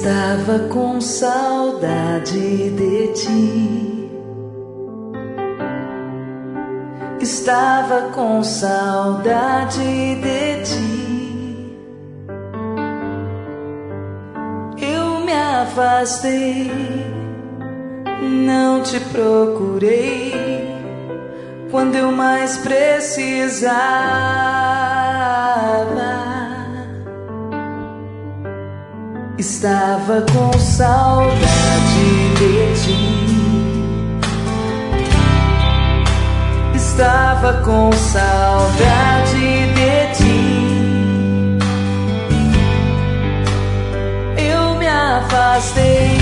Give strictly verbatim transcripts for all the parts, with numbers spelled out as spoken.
Estava com saudade de ti. Estava com saudade de ti. Eu me afastei, não te procurei quando eu mais precisava. Estava com saudade de ti. Estava com saudade de ti. Eu me afastei,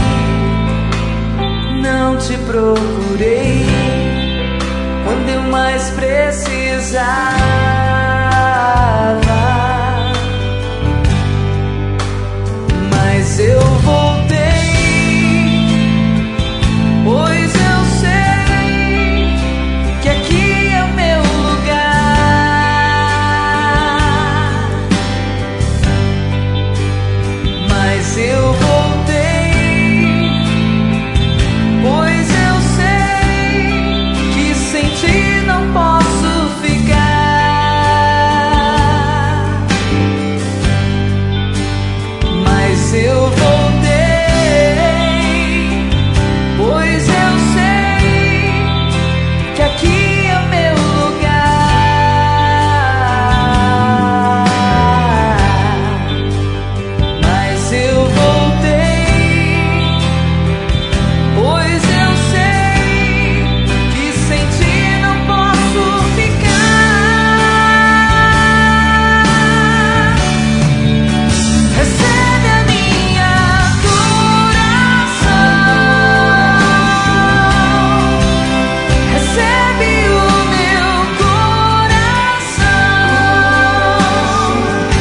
não te procurei quando eu mais precisava. Mas eu voltei, pois eu sei que aqui é o meu lugar. Mas eu voltei, pois eu sei que sem ti não posso ficar. Mas eu voltei, pois eu sei que aqui é o meu lugar. Mas eu voltei, pois eu sei que sem ti não posso ficar. Recebe a minha coração, recebe o meu coração.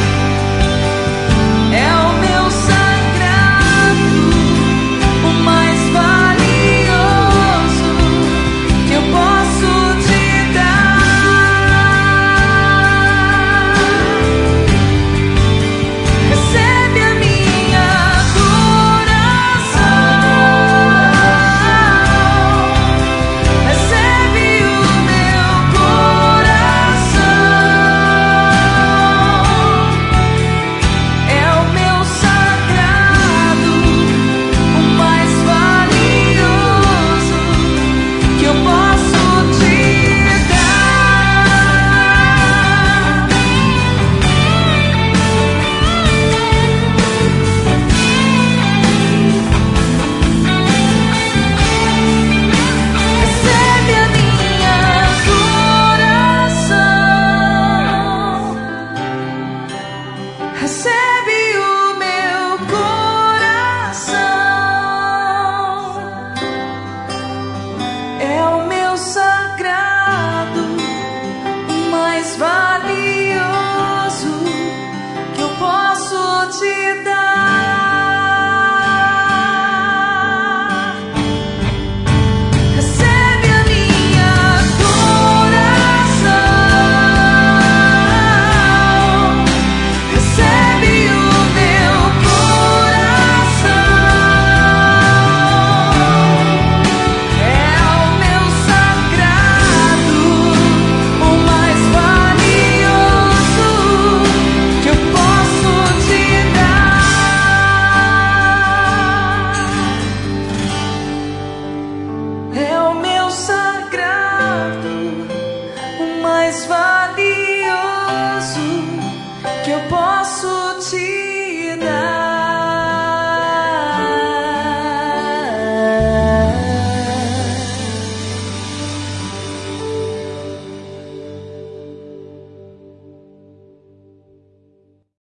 É o meu sagrado, o mais valioso que eu posso te dar. Recebe a minha coração, recebe o meu coração. É o meu sagrado, o mais valioso que eu posso te dar. Recebe a minha coração, recebe o meu coração. É o meu sagrado, o mais valioso que eu posso te dar. Recebe a minha coração, recebe o meu coração. É o meu sagrado, o mais valioso que eu posso te dar. É o meu sagrado, o mais valioso que eu posso te dar.